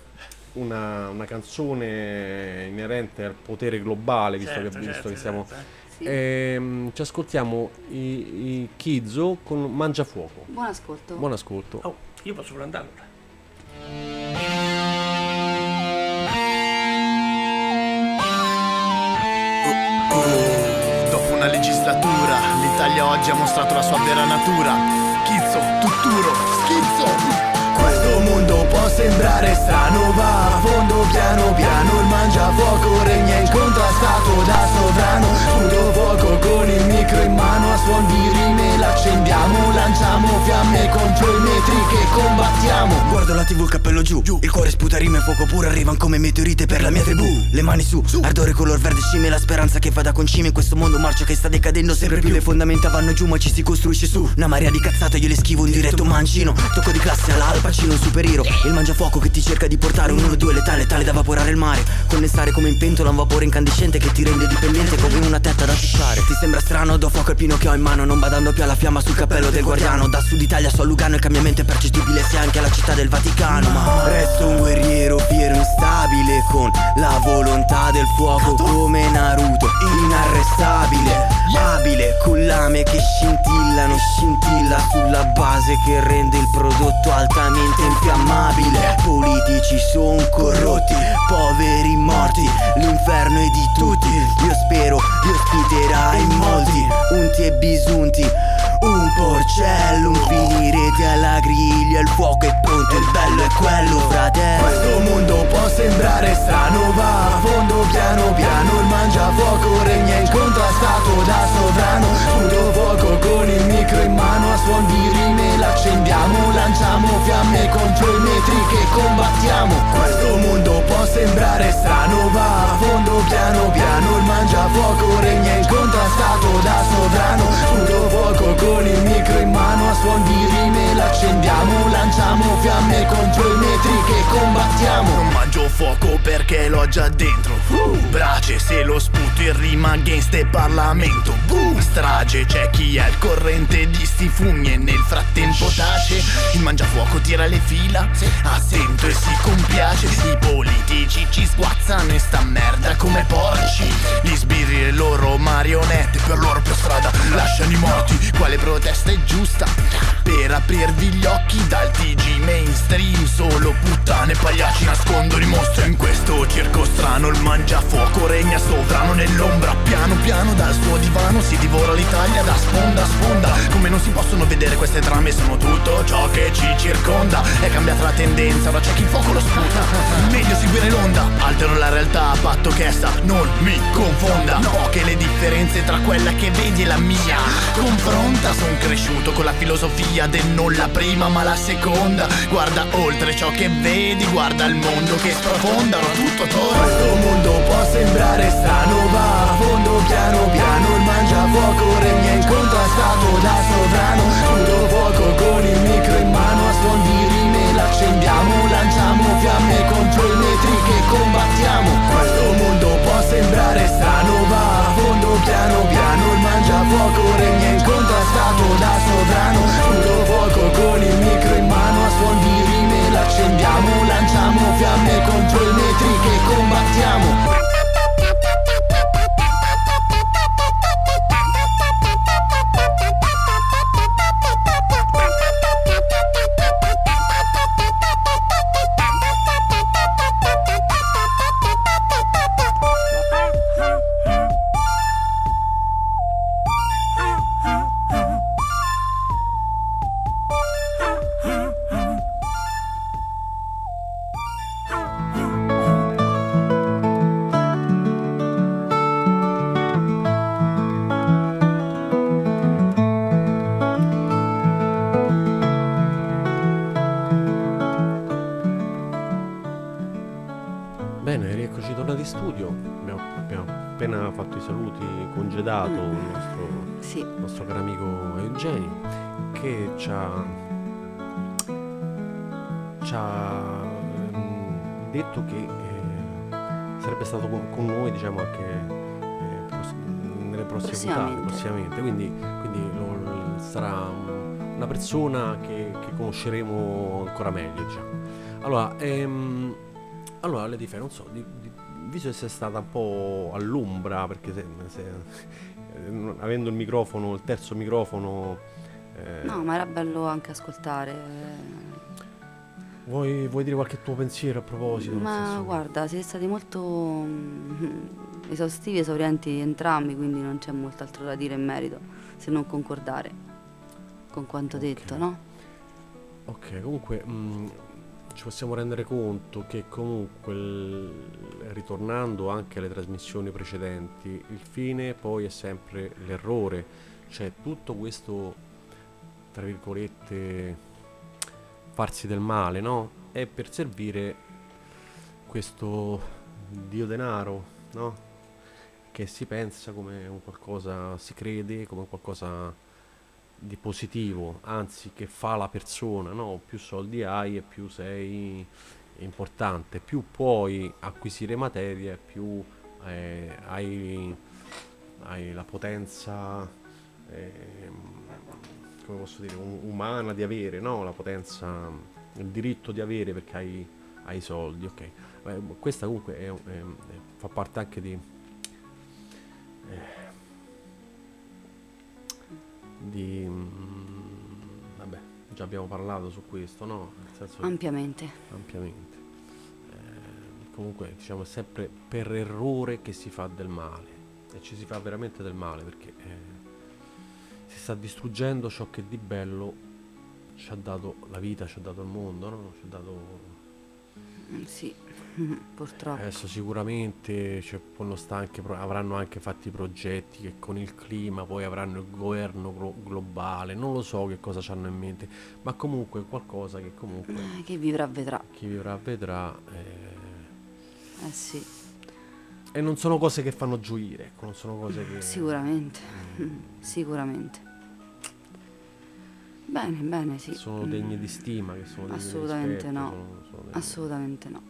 canzone inerente al potere globale, visto che stiamo. Sì. Ci ascoltiamo i Kizzo con Mangiafuoco. Buon ascolto. Buon ascolto. Oh, io posso pure andare. Dopo una legislatura, l'Italia oggi ha mostrato la sua vera natura. Schizzo, tutturo, schizzo. Questo mondo può sembrare strano, va a fondo piano piano. Il mangiafuoco regna incontrastato da sovrano. Sputo fuoco con il micro in mano, a suon di rime l'accendiamo. Lanciamo fiamme contro i metri che combattiamo. Guardo la TV, il cappello giù, il cuore sputa rime, fuoco puro, arrivan come meteorite per la mia tribù. Le mani su, ardore color verde scimmie, la speranza che vada concime in questo mondo marcio che sta decadendo sempre più. Le fondamenta vanno giù ma ci si costruisce su. Una marea di cazzate io le schivo in diretto mancino. Tocco di classe alla Al Pacino, un superhero. Il mangiafuoco che ti cerca di portare un 1-2 letale, tale da vaporare il mare. Connestare come in pentola un vapore incandescente che ti rende dipendente come una tetta da toccare. Ti sembra strano, do fuoco al pino che ho in mano, non badando più alla fiamma sul cappello del guardiano. Da sud Italia so a Lugano, il cambiamento è percettibile sia anche alla città del Vaticano. Ma resto un guerriero fiero, instabile, con la volontà del fuoco come Naruto, inarrestabile, abile, con lame che scintillano, scintilla sulla base che rende il prodotto altamente infiammabile. Politici son corrotti, poveri morti, l'inferno è di tutti. Io spero vi ospiterai molti, unti e bisunti, un porcello, un finirete alla griglia, il fuoco è pronto, il bello è quello, fratello. Questo mondo può sembrare strano, va a fondo piano piano. Il mangiafuoco regna incontrastato da sovrano. Sputo fuoco con il micro in mano, a suon di rime l'accendiamo. Lanciamo fiamme contro i metri che combattiamo. Questo mondo può sembrare strano, va a fondo piano piano. Il mangiafuoco regna incontrastato da sovrano. Sputo fuoco con il micro in mano, a suon di rime l'accendiamo. Lanciamo fiamme contro i metri che combattiamo. Non mangio fuoco perché l'ho già dentro. Brace se lo sputo in rima against e Parlamento. Strage, c'è chi è al corrente di sti fumi e nel frattempo tace. Il mangiafuoco tira le fila, attento e si compiace. I politici ci sguazzano e sta merda come porci. Gli sbirri e le loro marionette, per loro per strada lasciano i morti. Quale protesta è giusta? Per aprirvi gli occhi dal TG mainstream. Solo puttane e pagliacci nascondono i mostri in questo circo strano. Il mangiafuoco regna sovrano nell'ombra. Piano piano dal suo divano si divora l'Italia da sponda a sponda. Come non si possono vedere queste trame, sono tutto ciò che ci circonda. È cambiata la tendenza, ora c'è chi il fuoco lo sputa. Meglio seguire l'onda, altero la realtà a patto che essa non mi confonda. No, che le differenze tra quella che vedi e la mia confronta. Son cresciuto con la filosofia del non la prima ma la seconda. Guarda oltre ciò che vedi, guarda il mondo che sprofonda. Tutto torna. Questo mondo può sembrare strano, va a fondo piano piano. Il mangiafuoco regna incontrastato da sovrano. Sputo fuoco con il micro in mano, a suon di rime l'accendiamo. Lanciamo fiamme contro i metri che combattiamo. Questo mondo può sembrare strano, va a fondo piano piano. Il mangiafuoco regna incontrastato da sovrano. Sputo fuoco con il micro in mano, a suon di rime l'accendiamo. Lanciamo fiamme contro i metri che combattiamo. tornati in studio, abbiamo appena fatto i saluti, congedato il nostro caro amico Eugenio, che ci ha detto che sarebbe stato con noi, diciamo, anche nelle prossime puntate, prossimamente. Quindi sarà una persona che conosceremo ancora meglio, diciamo. Allora Lady Fair, non so, visto che sei stata un po' all'ombra, perché avendo il terzo microfono... No, ma era bello anche ascoltare. Vuoi dire qualche tuo pensiero a proposito? Ma guarda, siete stati molto esaustivi, esaurienti entrambi, quindi non c'è molto altro da dire in merito, se non concordare con quanto detto, no? Ok, comunque ci possiamo rendere conto che comunque ritornando anche alle trasmissioni precedenti, il fine poi è sempre l'errore, cioè tutto questo, tra virgolette, farsi del male, no? È per servire questo dio denaro, no? Che si pensa come un qualcosa, si crede come qualcosa di positivo, anzi che fa la persona, no? Più soldi hai e più sei importante, più puoi acquisire materia, più hai la potenza, come posso dire, umana di avere, no? La potenza, il diritto di avere perché hai soldi, ok. Questa comunque fa parte anche di vabbè, già abbiamo parlato su questo, no? Nel senso Ampiamente. Comunque diciamo è sempre per errore che si fa del male, e ci si fa veramente del male, perché si sta distruggendo ciò che di bello ci ha dato la vita, ci ha dato il mondo, no? Ci ha dato... Sì, purtroppo. Adesso sicuramente avranno anche fatti progetti che con il clima poi avranno il governo globale, non lo so che cosa c'hanno in mente, ma comunque qualcosa che comunque... chi vivrà vedrà. Chi vivrà vedrà. Sì. E non sono cose che fanno gioire, ecco, non sono cose che... Sicuramente, sicuramente. Bene, sì. Sono degne di stima, che sono degne di Assolutamente rispetto, no. sono degne- Assolutamente no.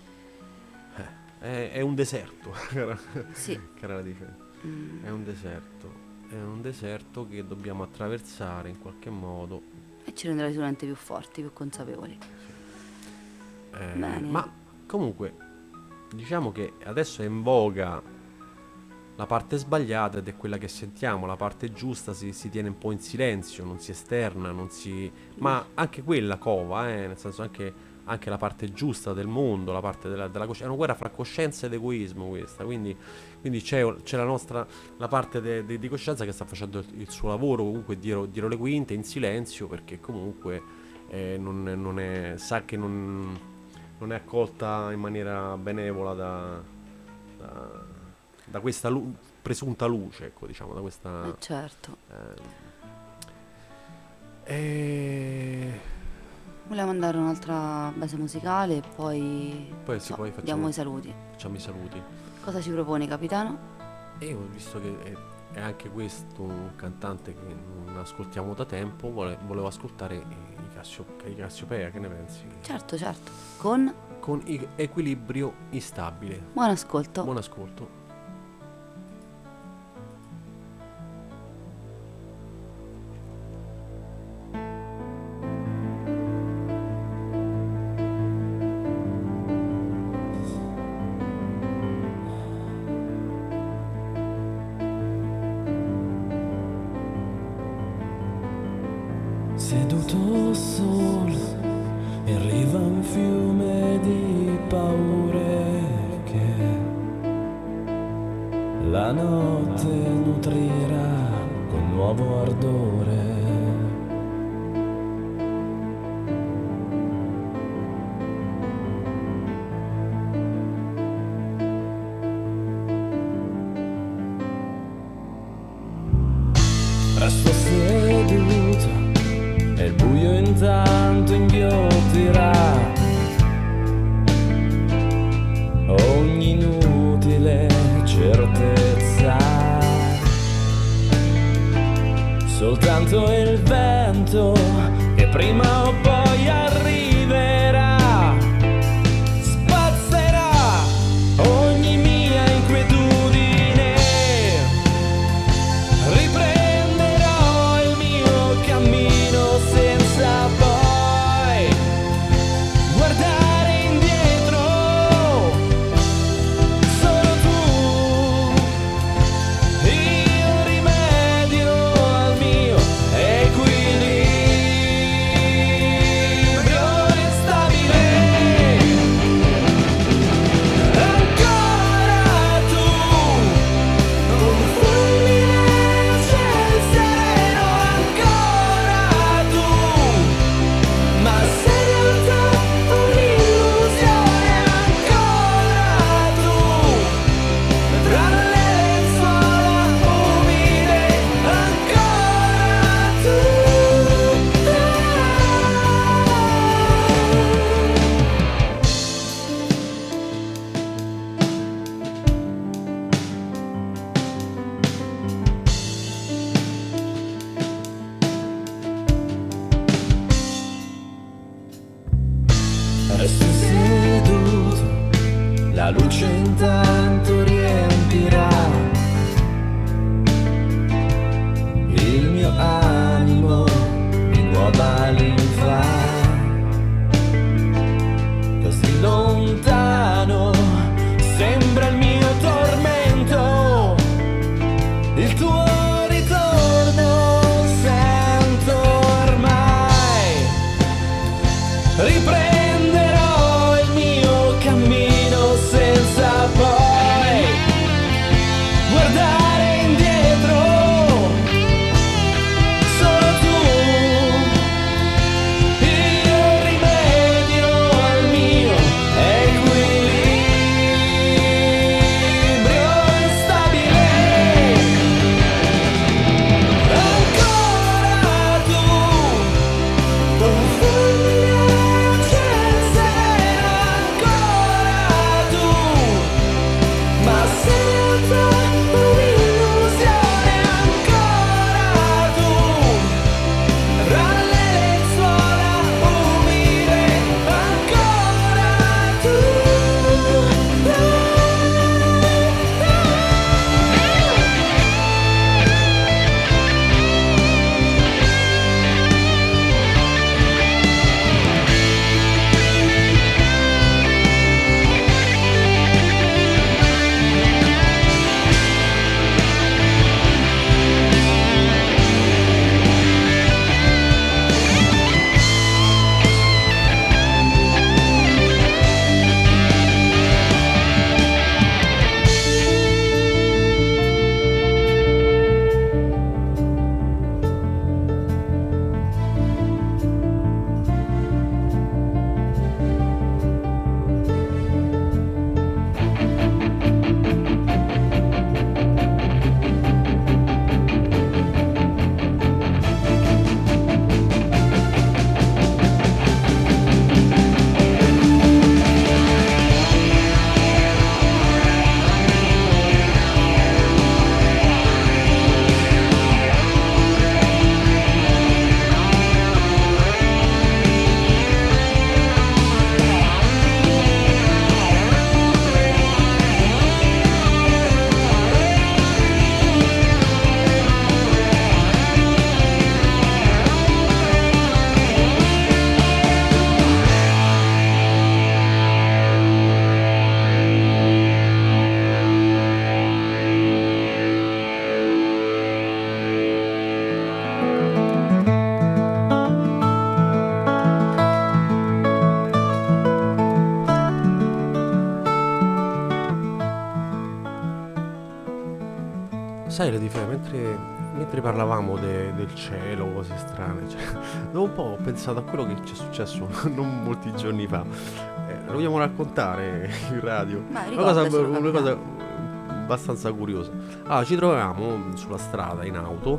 È un deserto, Sì. cara la dice. È un deserto che dobbiamo attraversare in qualche modo. E ci renderà sicuramente più forti, più consapevoli. Bene. Ma comunque diciamo che adesso è in voga la parte sbagliata ed è quella che sentiamo, la parte giusta si tiene un po' in silenzio, non si esterna, ma anche quella cova, nel senso anche la parte giusta del mondo, la parte della coscienza, è una guerra fra coscienza ed egoismo questa, quindi c'è la parte di coscienza che sta facendo il suo lavoro comunque dietro le quinte, in silenzio, perché comunque sa che non è accolta in maniera benevola da questa presunta luce, ecco, diciamo, da questa... certo. Vogliamo andare a un'altra base musicale e poi diamo i saluti. Facciamo i saluti. Cosa ci proponi, capitano? E io ho visto che è anche questo un cantante che non ascoltiamo da tempo, volevo ascoltare i Cassiopea, che ne pensi? Certo. Con Equilibrio instabile. Buon ascolto. Buon ascolto. Seduto solo in riva a un fiume di paure che Resto seduto, la luce intanto riempirà il mio animo di nuova linfa. Così lontano sembra il mio tormento, il tuo ritorno sento ormai. Riprenderò il mio cammino senza poi guardare indietro. Solo tu, il rimedio al mio equilibrio instabile. Ancora tu, con foglie accese, ancora tu, ma senza un'illusione, ancora tu, tra le lenzuola umide, ancora tu. Sai, mentre parlavamo del cielo, cose strane, cioè, dopo un po' ho pensato a quello che ci è successo non molti giorni fa. Lo vogliamo raccontare in radio? Ma Una cosa ricordacelo, abbastanza curiosa. Allora, ci trovavamo sulla strada in auto,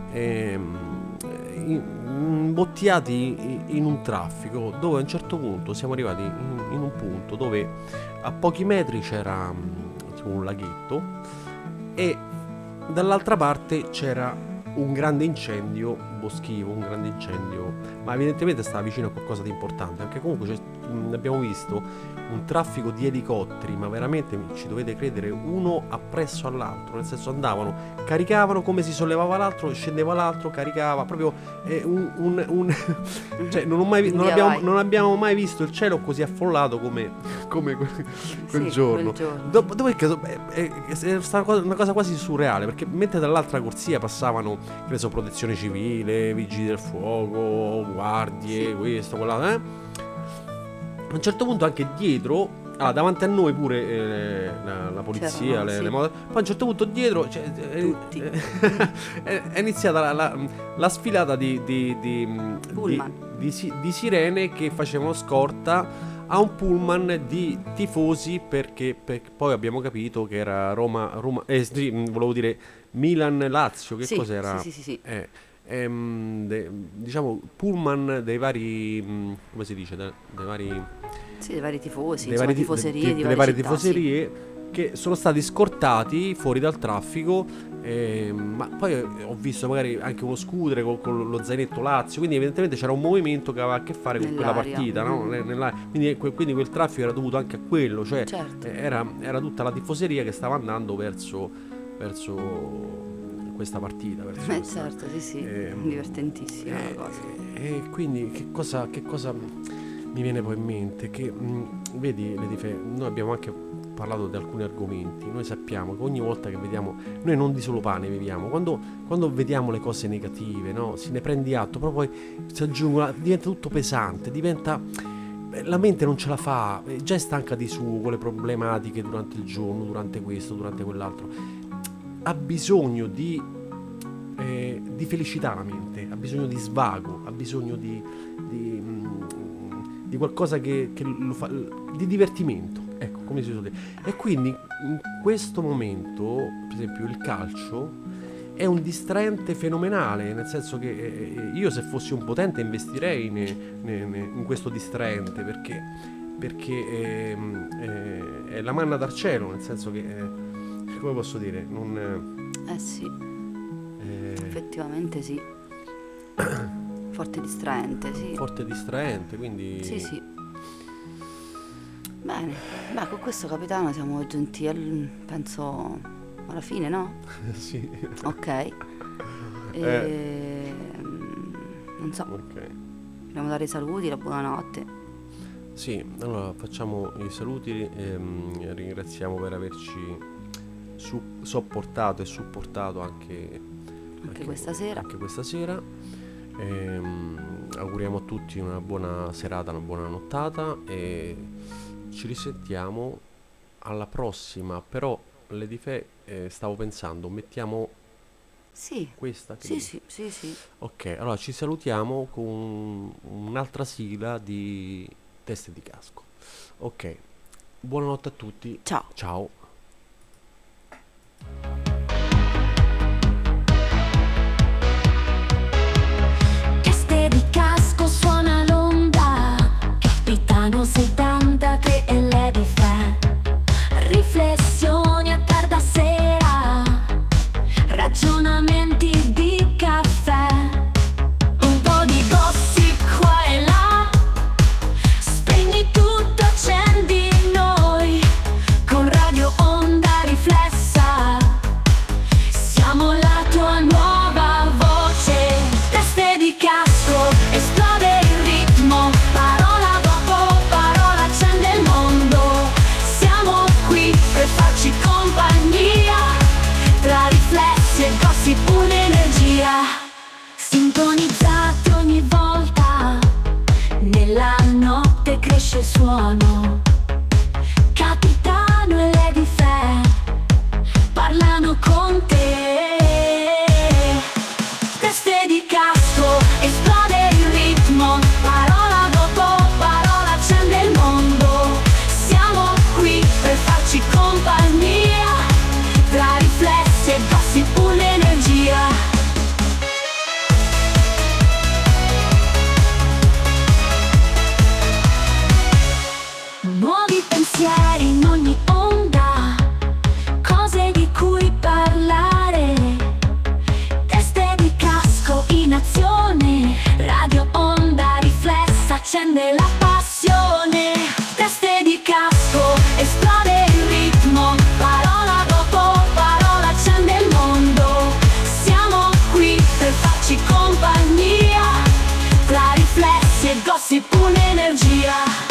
imbottiati in un traffico dove a un certo punto siamo arrivati in un punto dove a pochi metri c'era tipo un laghetto e dall'altra parte c'era un grande incendio boschivo, un grande incendio, ma evidentemente stava vicino a qualcosa di importante, perché comunque abbiamo visto un traffico di elicotteri, ma veramente ci dovete credere, uno appresso all'altro, nel senso andavano, caricavano, come si sollevava l'altro, scendeva l'altro, caricava, proprio cioè non abbiamo mai visto il cielo così affollato come quel giorno. Dopodiché è stata una cosa quasi surreale, perché mentre dall'altra corsia passavano, che ne so, protezione civile, vigili del fuoco, guardie, questo, quell'altro, a un certo punto anche dietro, davanti a noi pure la polizia, le moto, poi a un certo punto dietro è iniziata la sfilata di sirene che facevano scorta a un pullman di tifosi, perché poi abbiamo capito che era volevo dire Milan-Lazio, che cos'era? Sì. Diciamo pullman dei vari, come si dice, dei vari Sì, dei vari tifosi, delle varie tifoserie, di le varie città, tifoserie, che sono stati scortati fuori dal traffico, ma poi ho visto magari anche uno scooter con lo zainetto Lazio, quindi evidentemente c'era un movimento che aveva a che fare con quella Nell'aria. partita, no? Quindi quel traffico era dovuto anche a quello, cioè Certo. era tutta la tifoseria che stava andando verso questa partita, verso questa- Certo, sì, sì, Ehm, divertentissima la cosa. e quindi che cosa mi viene poi in mente? Che vedi, Letife, noi abbiamo anche parlato di alcuni argomenti. Noi sappiamo che ogni volta che vediamo, noi non di solo pane viviamo, quando vediamo le cose negative, no? Si ne prendi atto, però poi si aggiungono, diventa tutto pesante, la mente non ce la fa, già è stanca di suo con le problematiche durante il giorno, durante questo, durante quell'altro. Ha bisogno di felicità la mente, ha bisogno di svago, ha bisogno di qualcosa che lo fa, di divertimento, ecco, come si suol dire. E quindi in questo momento, per esempio, il calcio è un distraente fenomenale, nel senso che io, se fossi un potente, investirei in questo distraente, perché è la manna dal cielo, nel senso che come posso dire, Sì, effettivamente sì. Forte distraente, sì. forte distraente, quindi Sì. Bene, beh, con questo capitano siamo giunti penso alla fine, no? sì. Ok. Non so, Ok. dobbiamo dare i saluti, la buonanotte. Sì, allora facciamo i saluti, ringraziamo per averci sopportato e supportato anche questa sera. Anche questa sera. Auguriamo a tutti una buona serata, una buona nottata e ci risentiamo alla prossima. Però, Letife, stavo pensando, mettiamo Sì. questa? Che Sì, dici? sì. Ok, allora ci salutiamo con un'altra sigla di Teste di Casco. Ok, buonanotte a tutti. Ciao. Ciao. Teste di casco, suona l'onda. Capitano 73 e Lady Fan. Riflessioni a tarda sera. Ragionamenti di caffè. Un po' di gossip qua e là. Spegni tutto, accendi noi. Con Radio Onda Riflessa. Siamo la tua nuova voce. Teste di casco, esplode il ritmo. Parola dopo parola accende il mondo. Siamo qui per farci compagnia. Tra riflessi e gossip un'energia. Sintonizzati ogni volta. Nella notte cresce il suono. Capitano e Lady Fan parlano con te. Teste di casco, esplode il ritmo. Parola dopo parola accende il mondo. Siamo qui per farci compagnia. Tra riflessi e gossip un'energia. Nuovi pensieri in ogni onda. Cose di cui parlare. Teste di casco in azione. Radio Onda Riflessa accende la passione. Teste di casco, esplode il ritmo. Parola dopo parola accende il mondo. Siamo qui per farci compagnia. Tra riflessi e gossip un'energia.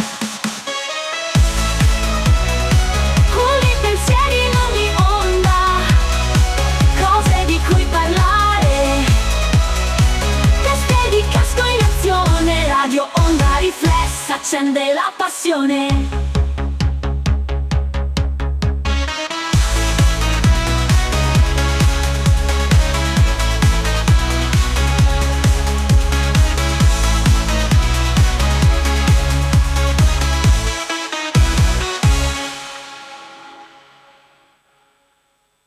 Culi pensieri in ogni onda. Cose di cui parlare. Teste di casco in azione. Radio Onda Riflessa accende la passione.